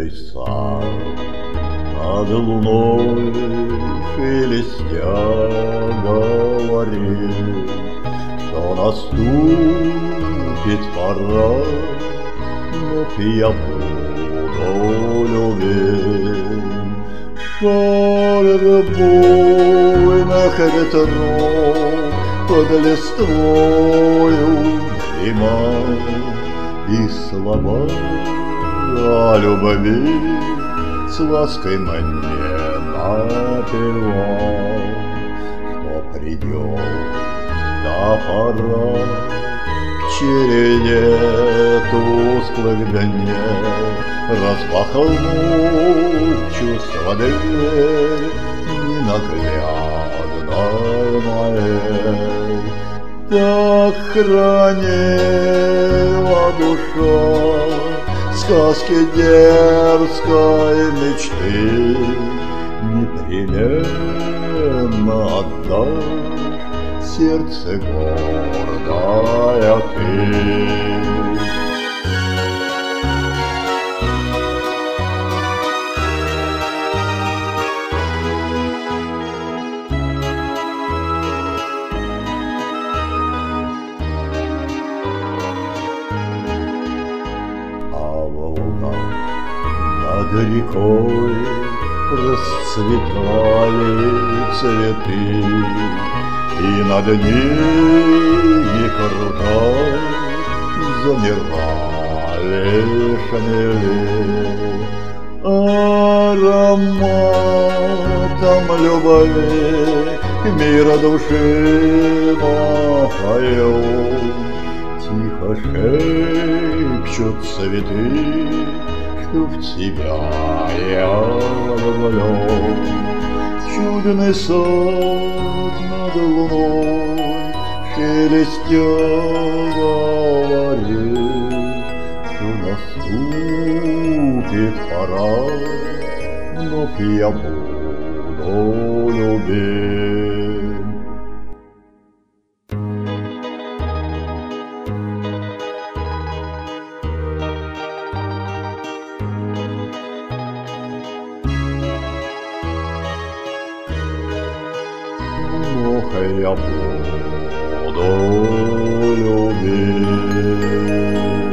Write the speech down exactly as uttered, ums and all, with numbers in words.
Темный сад над луной шелестя говорит, что наступит пора, вновь я буду любим. Шорох буйных ветров под листвою дремал, и слова о любви с лаской мне напевал, что придет та пора к череде тусклых дней, распахнув чувства дверь ненаглядной моей. Так хранила душа сказки дерзкой мечты, непременно отдашь сердце гордая ты. Над рекой расцветали цветы, и над ней круто замирали шмели. Ароматом любви мира души напоет, тихо шепчут цветы, что в тебя я влюблен. Чудный сад над луной шелестя говорит, что наступит пора, вновь я буду любим. Ох, я буду любить.